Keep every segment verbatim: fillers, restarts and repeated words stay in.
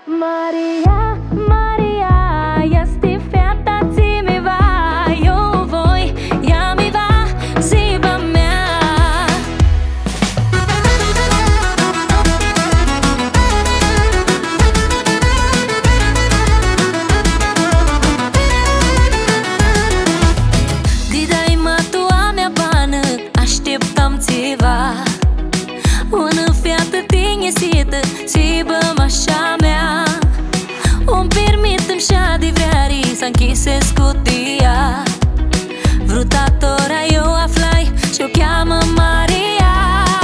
Maria, Maria, este fata ți mi va, eu voi, ea mi va, ziba mea. Didai mă tua mea bană, așteptam țiva. Una fiată tinhesită, ziba mașa mea. Un permitem și-a de vreari să închise scutia. Vrutatora eu aflai și-o cheamă Maria.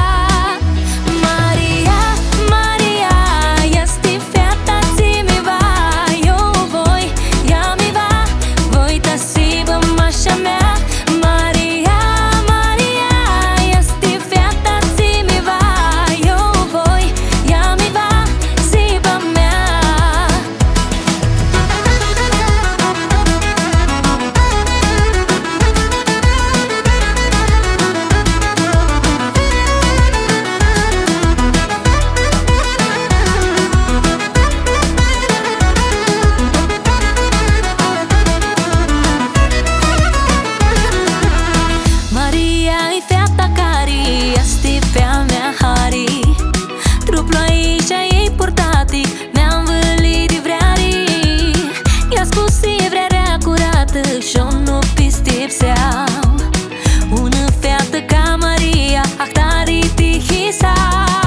Maria, Maria, este fata ți mi va, eu voi, ea mi va, voi ta ziba mașa mea. Maria, Maria, este fata ți mi va, eu voi, ea mi va, ziba mea. Maria e fata care este pe-a mea hari. Trupul aici ei portatic, mi-am vălit de vreari. I-a spus e vrearea curată și-o nu pistipseam. Una fată ca Maria, ah tare te hisam.